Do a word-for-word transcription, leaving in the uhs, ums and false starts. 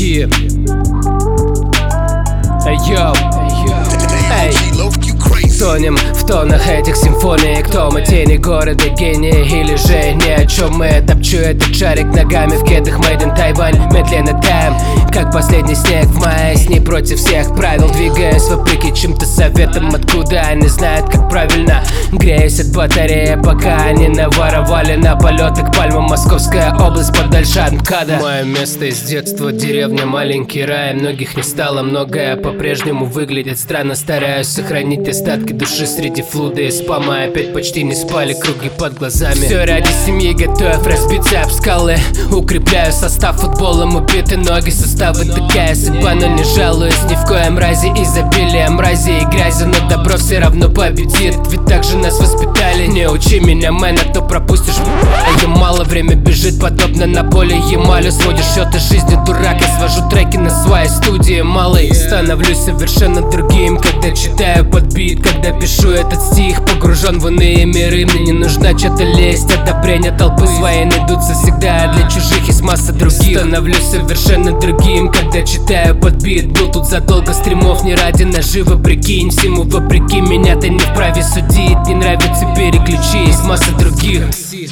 Yeah. Эй, йоу. Эй. Тонем в тонах этих симфоний. Кто мы, тени города, гении или же ни о чем мы? Топчу этот шарик ногами в кедах made in Тайвань. Медленно таем, как последний снег в мае. С ней против всех правил двигаясь вопреки чьим-то советам. Откуда они знают, как правильно? Греюсь от батареи, пока они наворовали на полеты к пальмам. Московская область подальше от МКАДа. Мое место из детства, деревня, маленький рай. Многих не стало, многое по-прежнему выглядит странно. Стараюсь сохранить остатки души среди флуда и спама. Опять почти не спали, круги под глазами. Все ради семьи, готов разбиться об скалы. Укрепляю состав футболом, убиты ноги, составы такая судьба. Но не жалуюсь ни в коем разе, изобилие мрази и грязи. Но добро все равно победит, ведь так же нас воспитали. Не учи меня, мэн, а то пропустишь. Я мало, время бежит, подобно на поле Ямалю. Сводишь счеты жизни, дурак, я свожу треки на своей студии малый. Становлюсь совершенно другим, когда читаю под бит. Когда пишу этот стих, погружен в иные миры. Мне не нужна что-то лезть, одобрение толпы своей найдутся всегда, а для чужих есть масса других. Становлюсь совершенно другим, когда читаю под бит. Был тут задолго стримов, не ради наживы, прикинь. Всему вопреки, меня ты не вправе судить. Не нравится, переключись, масса других.